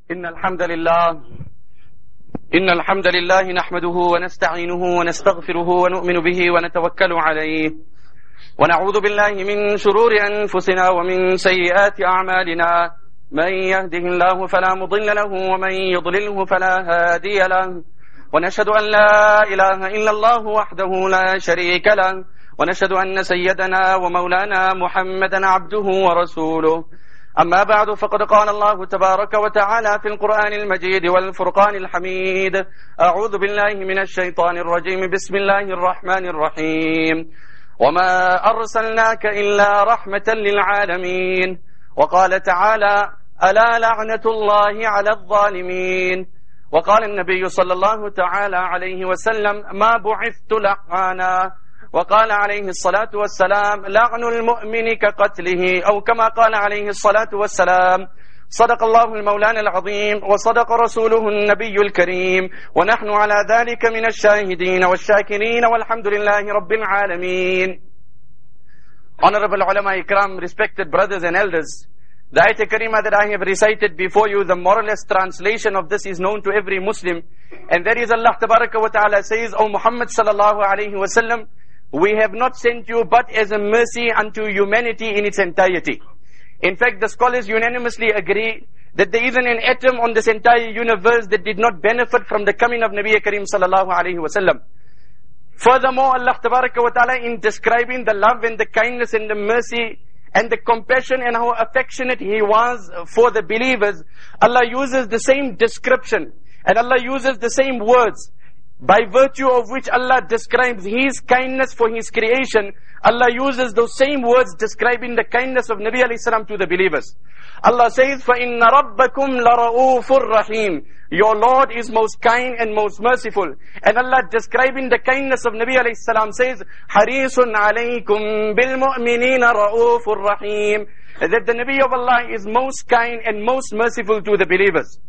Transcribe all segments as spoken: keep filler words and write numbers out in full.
إن الحمد لله إن الحمد لله نحمده ونستعينه ونستغفره ونؤمن به ونتوكل عليه ونعوذ بالله من شرور أنفسنا ومن سيئات أعمالنا من يهده الله فلا مضل له ومن يضلله فلا هادي له ونشهد أن لا إله إلا الله وحده لا شريك له ونشهد أن سيدنا ومولانا محمدا عبده ورسوله أما بعد فقد قال الله تبارك وتعالى في القرآن المجيد والفرقان الحميد أعوذ بالله من الشيطان الرجيم بسم الله الرحمن الرحيم وما أرسلناك إلا رحمة للعالمين وقال تعالى ألا لعنة الله على الظالمين وقال النبي صلى الله تعالى عليه وسلم ما بعثت لعانا وقال عليه الصلاة والسلام لعن المؤمن كقتله أو كما قال عليه الصلاة والسلام صدق الله المولان العظيم وصدق رسوله النبي الكريم ونحن على ذلك من الشاهدين والشاكرين والحمد لله رب العالمين. Honorable ulama ikram, respected brothers and elders, the ayat karima that I have recited before you, the moralist translation of this is known to every Muslim, and that is Allah tabaraka wa ta'ala says, O Muhammad sallallahu alayhi wa sallam, we have not sent you but as a mercy unto humanity in its entirety. In fact, the scholars unanimously agree that there isn't an atom on this entire universe that did not benefit from the coming of Nabi Karim sallallahu alayhi wa sallam. Furthermore, Allah tabaraka wa ta'ala, in describing the love and the kindness and the mercy and the compassion and how affectionate He was for the believers, Allah uses the same description and Allah uses the same words, by virtue of which Allah describes His kindness for His creation. Allah uses those same words describing the kindness of Nabi alayhi salam to the believers. Allah says, فَإِنَّ رَبَّكُمْ لَرَؤُوفٌ رَحِيمٌ. Your Lord is most kind and most merciful. And Allah describing the kindness of Nabi alayhi salam says, حَرِيصٌ عَلَيْكُمْ بِالْمُؤْمِنِينَ رَؤُوفٌ رَحِيمٌ. That the Nabi of Allah is most kind and most merciful to the believers.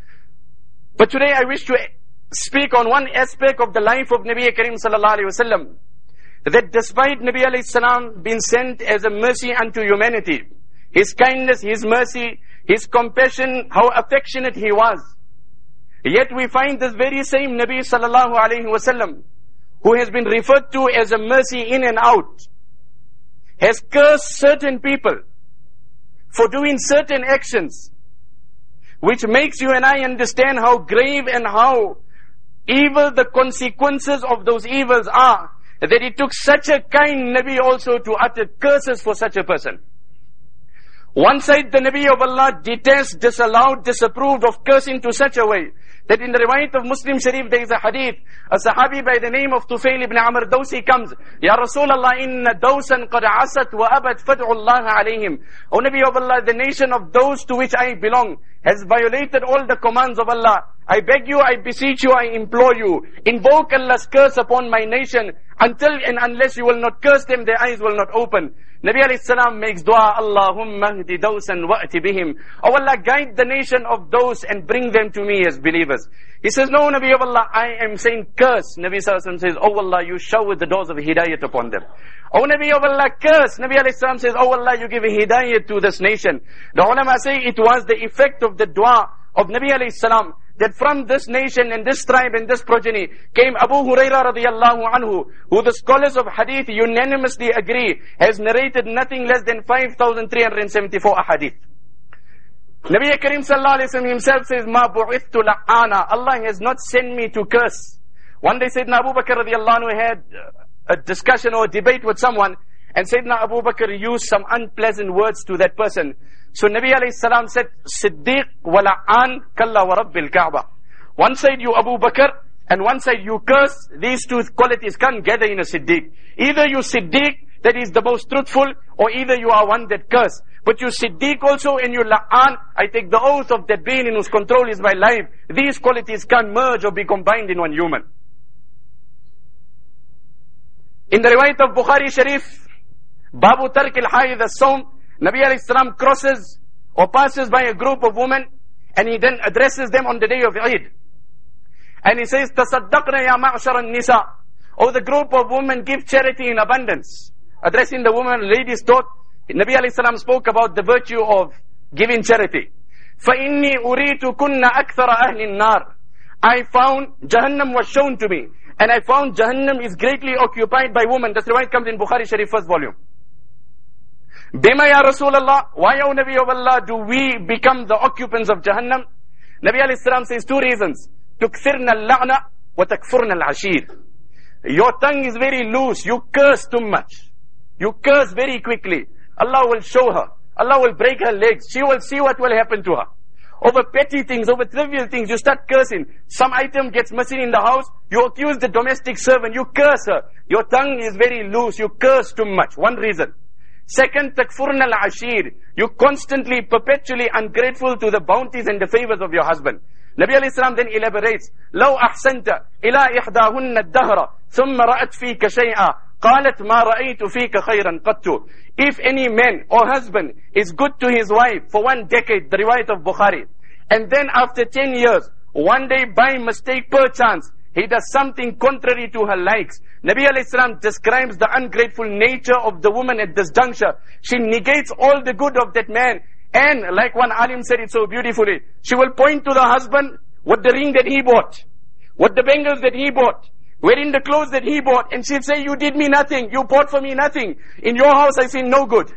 But today I wish to speak on one aspect of the life of Nabi Karim sallallahu alayhi wasallam, that despite Nabi alayhi salam being sent as a mercy unto humanity, His kindness, His mercy, His compassion, how affectionate He was, yet we find this very same Nabi sallallahu alayhi wasallam, who has been referred to as a mercy in and out, has cursed certain people for doing certain actions, which makes you and I understand how grave and how evil the consequences of those evils are, that it took such a kind Nabi also to utter curses for such a person. One side, the Nabi of Allah detests, disallowed, disapproved of cursing to such a way that in the riwayat of Muslim Sharif there is a hadith, a sahabi by the name of Tufail ibn Amr Dawsi comes, Ya Rasulallah, inna Dawsan qad asat wa abad fad'u Allah alayhim. O Nabi of Allah, the nation of those to which I belong has violated all the commands of Allah. I beg you, I beseech you, I implore you, invoke Allah's curse upon my nation. Until and unless you will not curse them, their eyes will not open. Nabi alayhi salam makes dua, Allahumma hdi dawsan wa'ti bihim. Oh Allah, guide the nation of those and bring them to me as believers. He says, no, Nabi of Allah, I am saying curse. Nabi sallallahu alayhi wa sallam says, oh Allah, you shower the doors of hidayat upon them. Oh Nabi of Allah, curse. Nabi alayhi salam says, oh Allah, you give hidayat to this nation. The ulama say it was the effect of the dua of Nabi alayhi salam, that from this nation and this tribe and this progeny came Abu Hurairah radiyallahu anhu, who the scholars of hadith unanimously agree has narrated nothing less than five thousand three hundred seventy-four ahadith. Nabi Karim sallallahu alayhi wa sallam himself says, Ma bu'ithtu la'ana. Allah has not sent me to curse. One day Sayyidina Abu Bakr radiyallahu anhu had a discussion or a debate with someone, and Sayyidina Abu Bakr used some unpleasant words to that person. So Nabi alayhi salam said, Siddiq wa la'an kalla wa rabbil Kaaba. One side you Abu Bakr, and one side you curse. These two qualities can't gather in a Siddiq. Either you Siddiq, that is the most truthful, or either you are one that curse. But you Siddiq also and you la'an, I take the oath of that being in whose control is my life. These qualities can't merge or be combined in one human. In the riwayat of Bukhari Sharif, Babu Tark al-Hayd as-Sawm, Nabi alayhi salam crosses or passes by a group of women, and he then addresses them on the day of Eid. And he says, Tasaddaqna ya ma'ashar an-nisa. Oh, the group of women, give charity in abundance. Addressing the women, ladies taught, Nabi alayhi salam spoke about the virtue of giving charity. فَإِنِّي أُرِيتُكُنَّ أَكْثَرَ أَهْلِ النَّارِ. I found, Jahannam was shown to me, and I found Jahannam is greatly occupied by women. That's why it comes in Bukhari Sharif first volume. Bima ya Rasulallah, why, O Nabi of Allah, do we become the occupants of Jahannam? Nabi alayhi salam says two reasons. تُكْثِرْنَا اللَّعْنَ وَتَكْفُرْنَا الْعَشِيرِ. Your tongue is very loose, you curse too much. You curse very quickly. Allah will show her. Allah will break her legs. She will see what will happen to her. Over petty things, over trivial things, you start cursing. Some item gets missing in the house, you accuse the domestic servant, you curse her. Your tongue is very loose, you curse too much. One reason. Second, takfurna al-ashir. You constantly, perpetually ungrateful to the bounties and the favors of your husband. Nabi alayhi salam then elaborates, لو أحسنت إلى إحداهن الدهر ثم رأت فيك شيئا قالت ما رأيت فيك خيرا قط. If any man or husband is good to his wife for one decade, the riwayat of Bukhari, and then after ten years, one day by mistake, perchance, he does something contrary to her likes. Nabi alayhi salam describes the ungrateful nature of the woman at this juncture. She negates all the good of that man. And like one alim said it so beautifully, she will point to the husband, what the ring that he bought, what the bangles that he bought, wearing the clothes that he bought, and she'll say, you did me nothing, you bought for me nothing. In your house I see no good.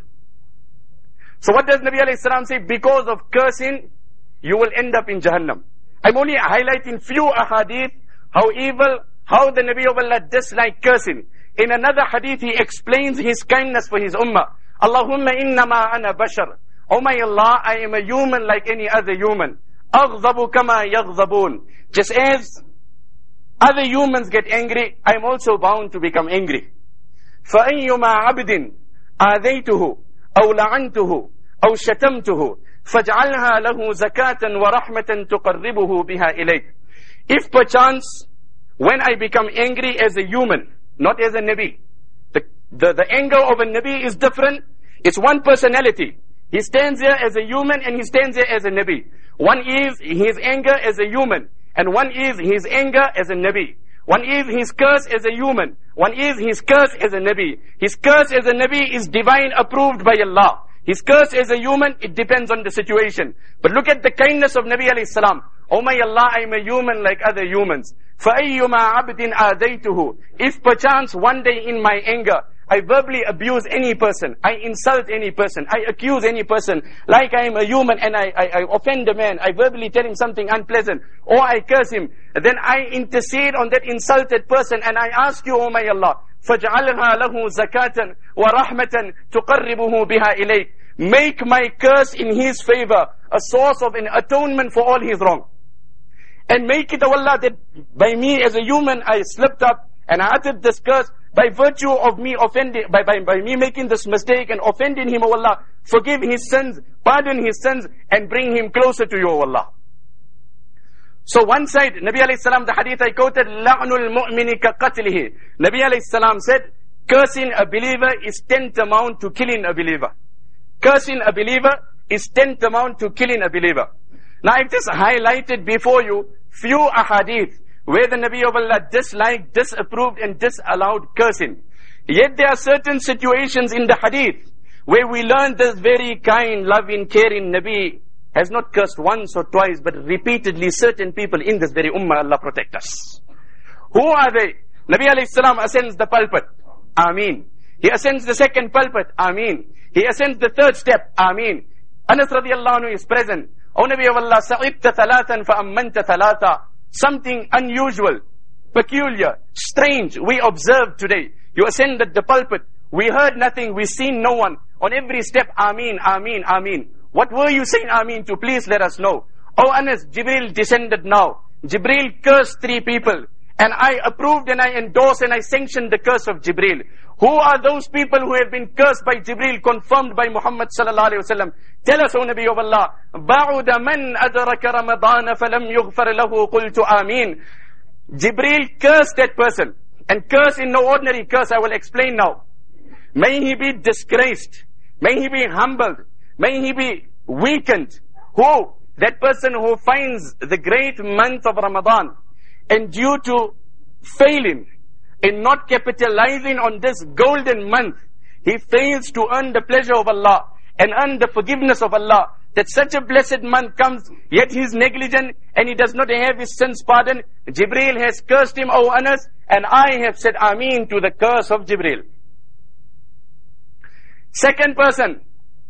So what does Nabi alayhi salam say? Because of cursing, you will end up in Jahannam. I'm only highlighting few ahadith, how evil, how the Nabi of Allah disliked cursing. In another hadith he explains his kindness for his ummah. Allahumma innama ana bashar. Oh my Allah, I am a human like any other human. أَغْضَبُ كَمَا يَغْضَبُونَ. Just as other humans get angry, I am also bound to become angry. فَأَيُّمَا عَبْدٍ آذَيْتُهُ أَوْ لَعَنْتُهُ أَوْ شَتَمْتُهُ فَاجْعَلْهَا لَهُ زَكَاةً وَرَحْمَةً تُقَرِّبُهُ بِهَا إِلَيْكَ. If perchance, when I become angry as a human, not as a Nabi, the, the, the anger of a Nabi is different. It's one personality. He stands here as a human and he stands here as a Nabi. One is his anger as a human, and one is his anger as a Nabi. One is his curse as a human, one is his curse as a Nabi. His curse as a Nabi is divine approved by Allah. His curse as a human, it depends on the situation. But look at the kindness of Nabi alayhi salam. Oh my Allah, I am a human like other humans. فَأَيُّمَا عَبْدٍ آذَيْتُهُ. If perchance one day in my anger, I verbally abuse any person, I insult any person, I accuse any person, like I am a human and I, I, I offend a man, I verbally tell him something unpleasant, or I curse him, then I intercede on that insulted person and I ask you, oh my Allah, فَجْعَلْهَا لَهُ زَكَاةً وَرَحْمَةً تُقَرِّبُهُ بِهَا إِلَيْكَ. Make my curse in his favor a source of an atonement for all his wrong. And make it, O Allah, that by me as a human I slipped up and I uttered this curse, by virtue of me offending, by, by, by me making this mistake and offending him, O Allah, forgive his sins, pardon his sins, and bring him closer to you, O Allah. So one side, Nabi alayhi salam, the hadith I quoted, لَعْنُ الْمُؤْمِنِ كَقَتْلِهِ. Nabi alayhi salam said, cursing a believer is tantamount to killing a believer. Cursing a believer is tantamount to killing a believer. Now I've just highlighted before you few ahadith where the Nabi of Allah disliked, disapproved and disallowed cursing. Yet there are certain situations in the hadith where we learn this very kind, loving, caring Nabi has not cursed once or twice, but repeatedly certain people in this very ummah. Allah protect us. Who are they? Nabi alayhi salam ascends the pulpit. Ameen. He ascends the second pulpit. Ameen. He ascends the third step. Ameen. Anas radiallahu anhu is present. O Nabi of Allah, sa'ibta thalathan fa'ammanta thalatha. Something unusual, peculiar, strange we observed today. You ascended the pulpit. We heard nothing. We seen no one. On every step, Ameen, Ameen, Ameen. What were you saying Ameen to? Please let us know. Oh Anas, Jibreel descended now. Jibreel cursed three people. And I approved and I endorsed and I sanctioned the curse of Jibreel. Who are those people who have been cursed by Jibreel, confirmed by Muhammad sallallahu alayhi wa sallam? Tell us, O Nabi of Allah. بَعُدَ مَنْ أَدْرَكَ رَمَضَانَ فَلَمْ يُغْفَرْ لَهُ قُلْتُ آمين. Jibreel cursed that person. And curse in no ordinary curse, I will explain now. May he be disgraced. May he be humbled. May he be weakened. Who? That person who finds the great month of Ramadan, and due to failing in not capitalizing on this golden month, he fails to earn the pleasure of Allah and earn the forgiveness of Allah. that such a blessed month comes, yet he is negligent and he does not have his sins pardoned. Jibreel has cursed him, O Anas, and I have said Ameen to the curse of Jibreel. Second person,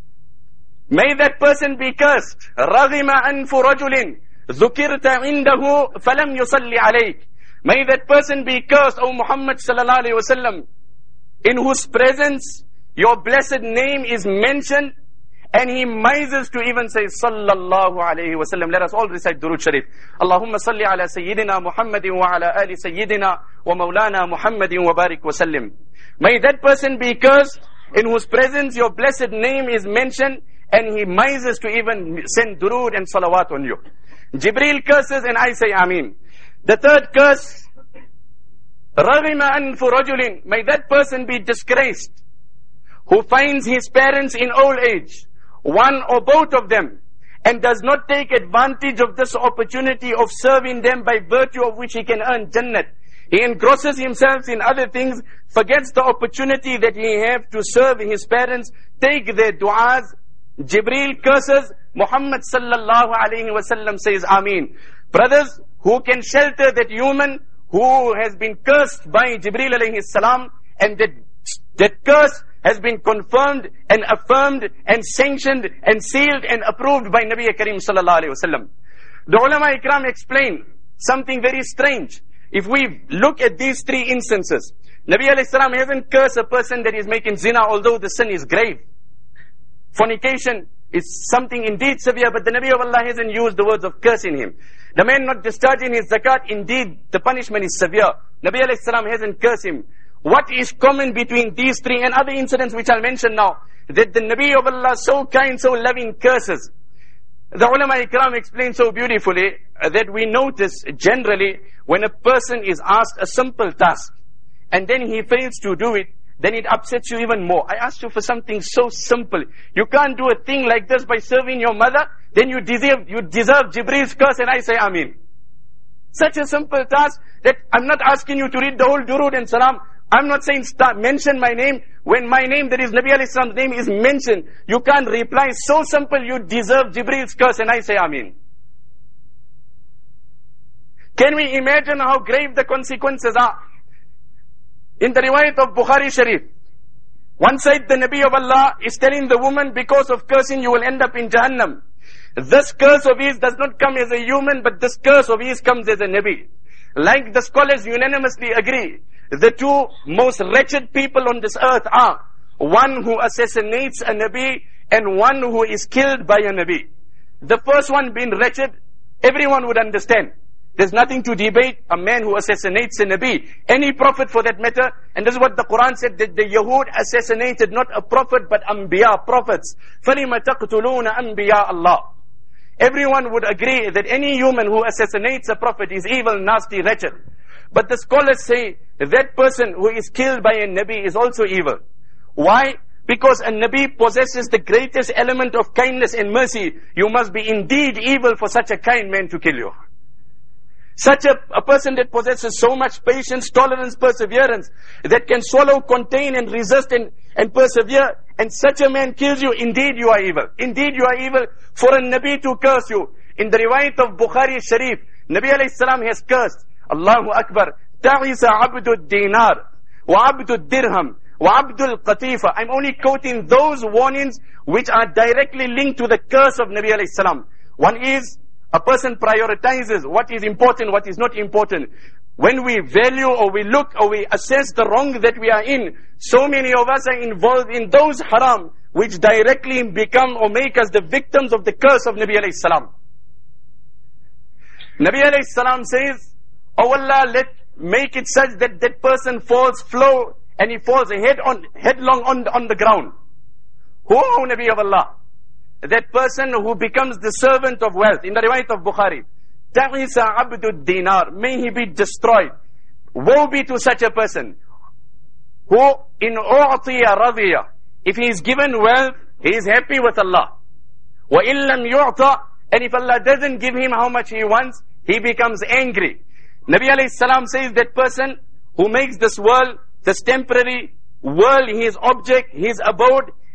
may that person be cursed. رَغِمَ أَنْفُ رَجُلٍ ذُكِرْتَ عِنْدَهُ فَلَمْ يُصَلِّ عَلَيْكَ. May that person be cursed, O Muhammad sallallahu alayhi wa sallam, in whose presence your blessed name is mentioned, and he mises to even say sallallahu alayhi wa sallam. Let us all recite Durood Sharif. Allahumma salli ala Sayyidina Muhammadin wa ala ali Sayyidina wa Maulana Muhammadin wa barik wa sallim. May that person be cursed in whose presence your blessed name is mentioned, and he mises to even send durood and salawat on you. Jibreel curses and I say Ameen. The third curse, رَغِمَ أَنْفُ رَجُلٍ. May that person be disgraced who finds his parents in old age, one or both of them, and does not take advantage of this opportunity of serving them, by virtue of which he can earn Jannat. He engrosses himself in other things, forgets the opportunity that he have to serve his parents, take their du'as. Jibreel curses, Muhammad sallallahu alayhi wa sallam says Ameen. Brothers, who can shelter that human who has been cursed by Jibreel alayhi salam, and that, that curse has been confirmed and affirmed and sanctioned and sealed and approved by Nabi Karim sallallahu alayhi wa sallam. The ulama ikram explain something very strange. If we look at these three instances, Nabi alayhi salam hasn't cursed a person that is making zina, although the sin is grave. Fornication is something indeed severe, but the Nabi of Allah hasn't used the words of cursing him. The man not discharging his zakat, indeed the punishment is severe. Nabi alayhi salam hasn't cursed him. What is common between these three and other incidents which I'll mention now, that the Nabi of Allah, so kind, so loving, curses? The ulama ikram explain so beautifully uh, that we notice generally when a person is asked a simple task and then he fails to do it, then it upsets you even more. I asked you for something so simple. You can't do a thing like this by serving your mother, then you deserve, you deserve Jibreel's curse, and I say Ameen. Such a simple task that I'm not asking you to read the whole Durood and Salam. I'm not saying start, mention my name. When my name, that is Nabi alayhi salam's name, is mentioned, you can't reply. So simple, you deserve Jibreel's curse, and I say Ameen. Can we imagine how grave the consequences are? In the riwayat of Bukhari Sharif, one side the Nabi of Allah is telling the woman, because of cursing you will end up in Jahannam. This curse of his does not come as a human, but this curse of his comes as a Nabi. Like the scholars unanimously agree, the two most wretched people on this earth are one who assassinates a Nabi and one who is killed by a Nabi. The first one being wretched, everyone would understand. There's nothing to debate. A man who assassinates a Nabi, any prophet for that matter, and this is what the Quran said, that the Yahud assassinated not a prophet but Anbiya, prophets. فَلِمَ تَقْتُلُونَ أَنْبِيَاءَ اللَّهِ. Everyone would agree that any human who assassinates a prophet is evil, nasty, wretched. But the scholars say that person who is killed by a Nabi is also evil. Why? Because a Nabi possesses the greatest element of kindness and mercy. You must be indeed evil for such a kind man to kill you. Such a, a person that possesses so much patience, tolerance, perseverance, that can swallow, contain and resist and, and persevere, and such a man kills you, indeed you are evil. Indeed you are evil for a Nabi to curse you. In the riwayat of Bukhari Sharif, Nabi alayhi salam has cursed, Allahu Akbar, ta'isa abdul dinar, wa abdul dirham, wa abdul qatifa. I'm only quoting those warnings which are directly linked to the curse of Nabi alayhi salam. One is, a person prioritizes what is important, what is not important. When we value or we look or we assess the wrong that we are in, so many of us are involved in those haram which directly become or make us the victims of the curse of Nabi alayhi salam. Nabi alayhi salam says, "Oh Allah, let make it such that that person falls flow and he falls head on, headlong on, on the ground." Who, O Nabi of Allah? That person who becomes the servant of wealth. In the riwayat of Bukhari, Ta'isa abdul dinar, may he be destroyed. Woe be to such a person who in u'tiya radiya, if he is given wealth, he is happy with Allah. Wa illam yu'ta, and if Allah doesn't give him how much he wants, he becomes angry. Nabi alayhi salam says that person who makes this world, this temporary world, his object, his abode,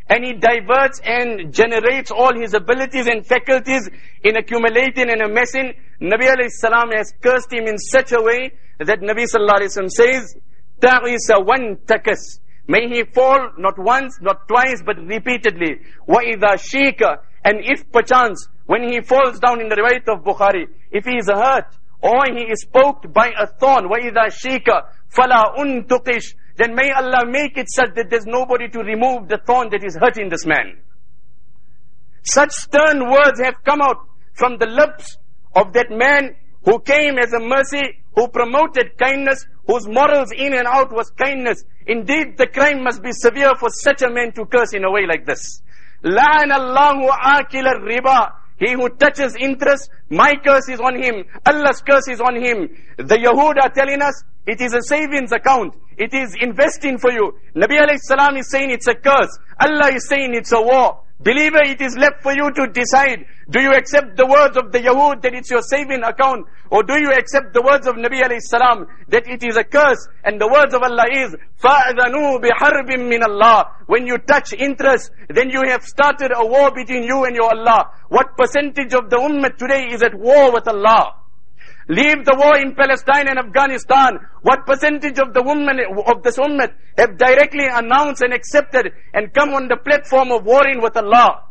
and he diverts and generates all his abilities and faculties in accumulating and amassing, Nabi alayhi salam has cursed him in such a way that Nabi sallallahu alayhi wasallam says, Ta'isa one takas. May he fall not once, not twice, but repeatedly. وَإِذَا شِيكَ. And if perchance, when he falls down in the riwayat of Bukhari, if he is hurt, or he is poked by a thorn, وَإِذَا شِيكَ فَلَا أُنْتُقِشْ. Then may Allah make it such that there's nobody to remove the thorn that is hurting this man. Such stern words have come out from the lips of that man who came as a mercy, who promoted kindness, whose morals in and out was kindness. Indeed, the crime must be severe for such a man to curse in a way like this. لَعَنَ اللَّهُ آكِلَ الرِّبَى. He who touches interest, my curse is on him. Allah's curse is on him. The Yahud are telling us, it is a savings account. It is investing for you. Nabi alayhi salam is saying it's a curse. Allah is saying it's a war. Believer, it is left for you to decide. Do you accept the words of the Yahud that it's your saving account? Or do you accept the words of Nabi alayhi salam that it is a curse? And the words of Allah is, فَأَذَنُوا بِحَرْبٍ مِّنَ اللَّهِ. When you touch interest, then you have started a war between you and your Allah. What percentage of the ummah today is at war with Allah? Leave the war in Palestine and Afghanistan. What percentage of the women of this ummah have directly announced and accepted and come on the platform of warring with Allah?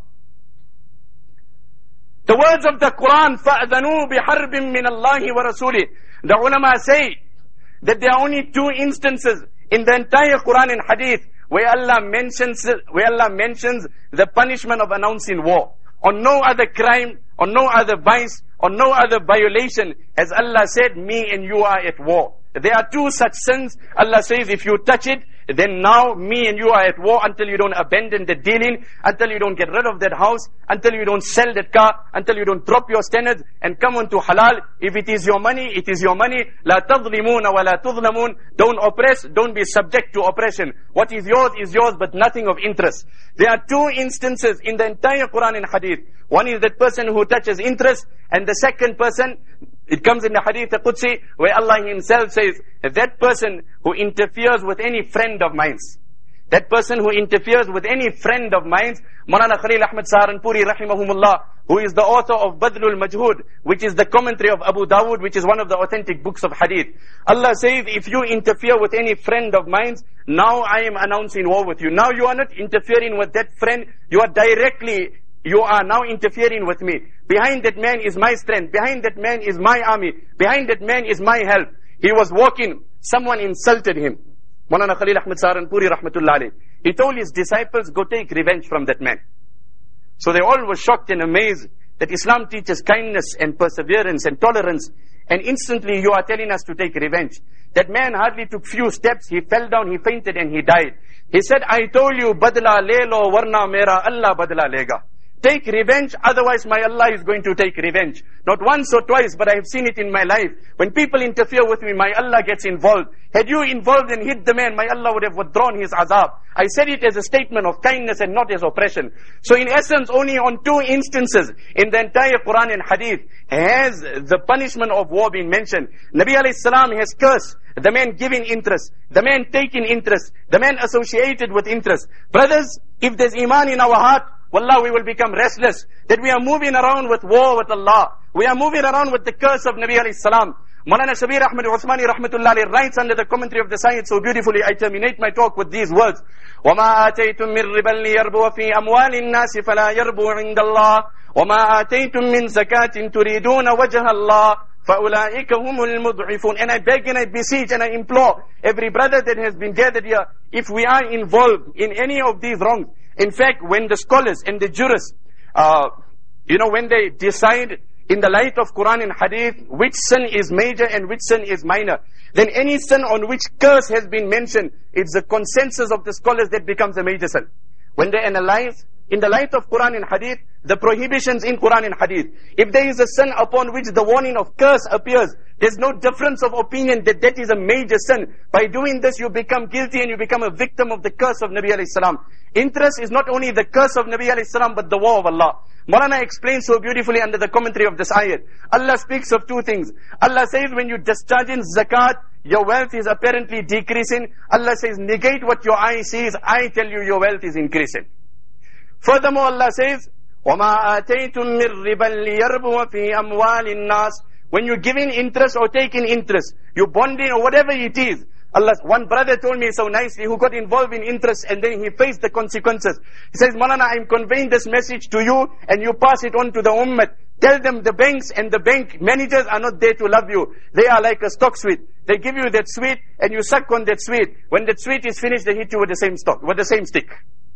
The words of the Quran, فَأَذَنُوا بِحَرْبٍ مِّنَ اللَّهِ وَرَسُولِهِ. The ulama say that there are only two instances in the entire Quran and Hadith where Allah mentions where Allah mentions the punishment of announcing war. On no other crime, on no other vice, on no other violation, as Allah said, me and you are at war. There are two such sins. Allah says, if you touch it, then now me and you are at war until you don't abandon the dealing, until you don't get rid of that house, until you don't sell that car, until you don't drop your standards and come on to halal. If it is your money, it is your money. La tadlimuna wa la tudlamun. Don't oppress, don't be subject to oppression. What is yours is yours, but nothing of interest. There are two instances in the entire Quran and Hadith. One is that person who touches interest, and the second person, it comes in the Hadith al-Qudsi, where Allah Himself says, that person who interferes with any friend of mine, that person who interferes with any friend of mine, Maulana Khalil Ahmad Saharanpuri rahimahumullah, who is the author of Badlul Majhud, which is the commentary of Abu Dawud, which is one of the authentic books of Hadith. Allah says, if you interfere with any friend of mine, now I am announcing war with you. Now you are not interfering with that friend, you are directly You are now interfering with me. Behind that man is my strength. Behind that man is my army. Behind that man is my help. He was walking. Someone insulted him. Maulana Khalil Ahmad Saharanpuri rahmatullah alayh. He told his disciples, go take revenge from that man. So they all were shocked and amazed that Islam teaches kindness and perseverance and tolerance. And instantly you are telling us to take revenge. That man hardly took few steps. He fell down, he fainted and he died. He said, I told you, badla le lo warna mera Allah badla lega. Take revenge, otherwise my Allah is going to take revenge. Not once or twice, but I have seen it in my life. When people interfere with me, my Allah gets involved. Had you involved and hit the man, my Allah would have withdrawn his azab. I said it as a statement of kindness and not as oppression. So in essence, only on two instances in the entire Quran and Hadith has the punishment of war been mentioned. Nabi alayhi salam has cursed the man giving interest, the man taking interest, the man associated with interest. Brothers, if there's iman in our heart, wallah, we will become restless. That we are moving around with war with Allah. We are moving around with the curse of Nabi alayhi salam. Maulana Shabir Ahmad Uthmani rahmatullah alayhi writes under the commentary of the Science so beautifully. I terminate my talk with these words. وَمَا آتَيْتُم مِّن رِّبًا لِيَرْبُوَ فِي أَمْوَالِ النَّاسِ فَلَا يَرْبُو عِندَ اللَّهِ وَمَا آتَيْتُم مِّن زَكَاةٍ تُرِيدُونَ وَجْهَ اللَّهِ فَأُولَٰئِكَ هُمُ الْمُضْعِفُونَ. And I beg and I beseech and I implore every brother that has been gathered here, if we are involved in any of these wrongs, in fact, when the scholars and the jurists, uh, you know, when they decide in the light of Quran and Hadith which sin is major and which sin is minor, then any sin on which curse has been mentioned, it's the consensus of the scholars that becomes a major sin. When they analyze in the light of Quran and Hadith, the prohibitions in Quran and Hadith, if there is a sin upon which the warning of curse appears, there's no difference of opinion that that is a major sin. By doing this, you become guilty and you become a victim of the curse of Nabi alayhi salam. Interest is not only the curse of Nabi alayhi salam, but the war of Allah. Maulana explains so beautifully under the commentary of this ayat. Allah speaks of two things. Allah says when you discharge in zakat, your wealth is apparently decreasing. Allah says negate what your eye sees. I tell you your wealth is increasing. Furthermore, Allah says, وَمَا آتَيْتُم مِّن رِّبًا لِيَرْبُوَ فِي أَمْوَالِ النَّاسِ. When you're giving interest or taking interest, you're bonding or whatever it is. Allah, one brother told me so nicely, who got involved in interest and then he faced the consequences. He says, Maulana, I'm conveying this message to you and you pass it on to the ummah. Tell them the banks and the bank managers are not there to love you. They are like a stock sweet. They give you that sweet and you suck on that sweet. When that sweet is finished, they hit you with the same stock, with the same stick.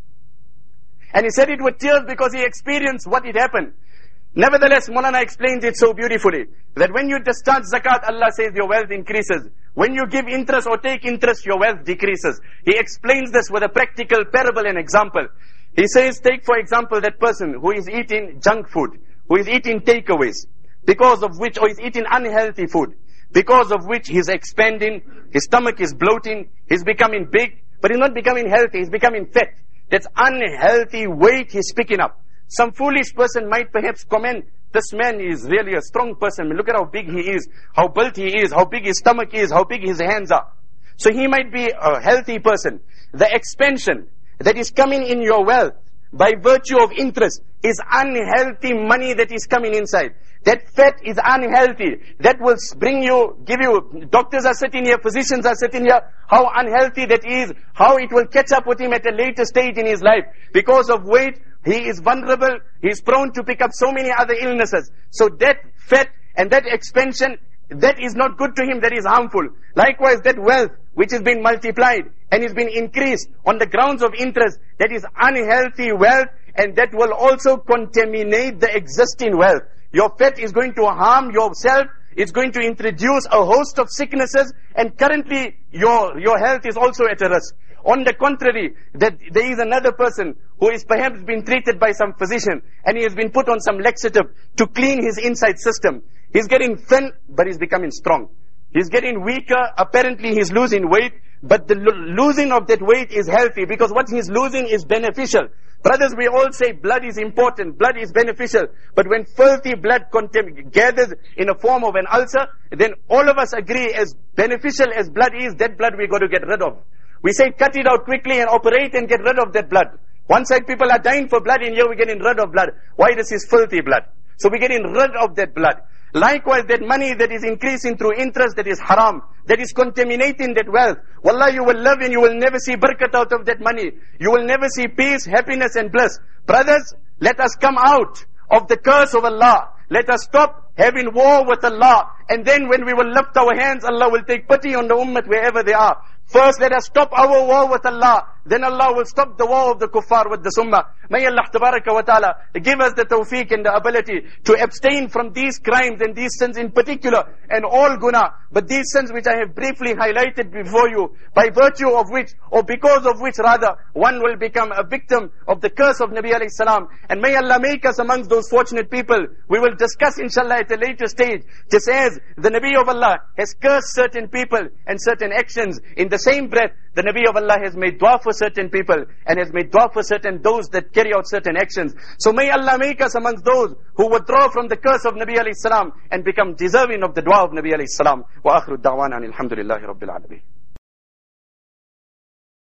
And he said it with tears because he experienced what had happened. Nevertheless, Maulana explains it so beautifully, that when you discharge zakat, Allah says your wealth increases. When you give interest or take interest, your wealth decreases. He explains this with a practical parable and example. He says, take for example that person who is eating junk food, who is eating takeaways, because of which, or is eating unhealthy food, because of which he's expanding, his stomach is bloating, he's becoming big, but he's not becoming healthy, he's becoming fat. That's unhealthy weight he's picking up. Some foolish person might perhaps comment, this man is really a strong person. Look at how big he is, how built he is, how big his stomach is, how big his hands are. So he might be a healthy person. The expansion that is coming in your wealth by virtue of interest is unhealthy money that is coming inside. That fat is unhealthy. That will bring you, give you, doctors are sitting here, physicians are sitting here, how unhealthy that is, how it will catch up with him at a later stage in his life. Because of weight, he is vulnerable, he is prone to pick up so many other illnesses. So that fat and that expansion, that is not good to him, that is harmful. Likewise, that wealth which has been multiplied and has been increased on the grounds of interest, that is unhealthy wealth, and that will also contaminate the existing wealth. Your fat is going to harm yourself, it's going to introduce a host of sicknesses, and currently your, your health is also at a risk. On the contrary, that there is another person who is perhaps been treated by some physician and he has been put on some laxative to clean his inside system. He's getting thin, but he's becoming strong. He's getting weaker, apparently he's losing weight, but the lo losing of that weight is healthy because what he's losing is beneficial. Brothers, we all say blood is important, blood is beneficial, but when filthy blood gathers in a form of an ulcer, then all of us agree, as beneficial as blood is, that blood we got to get rid of. We say cut it out quickly and operate and get rid of that blood. One side people are dying for blood, and here we're getting rid of blood. Why? This is filthy blood. So we're getting rid of that blood. Likewise, that money that is increasing through interest, that is haram, that is contaminating that wealth. Wallah, you will live and you will never see barakat out of that money. You will never see peace, happiness and bliss. Brothers, let us come out of the curse of Allah. Let us stop having war with Allah. And then when we will lift our hands, Allah will take pity on the ummah wherever they are. First, let us stop our war with Allah. Then Allah will stop the war of the kuffar with the sunnah. May Allah tabaraka wa ta'ala give us the tawfiq and the ability to abstain from these crimes and these sins in particular, and all guna. But these sins which I have briefly highlighted before you, by virtue of which, or because of which rather, one will become a victim of the curse of Nabi alayhi salam. And may Allah make us amongst those fortunate people. We will discuss inshallah at a later stage, just as the Nabi of Allah has cursed certain people and certain actions, in the same breath, the Nabi of Allah has made dua for certain people and has made dua for certain those that carry out certain actions. So may Allah make us amongst those who withdraw from the curse of Nabi alayhi salam and become deserving of the dua of Nabi alayhi salam. Wa akhiru da'wana alhamdulillahi rabbil alamin.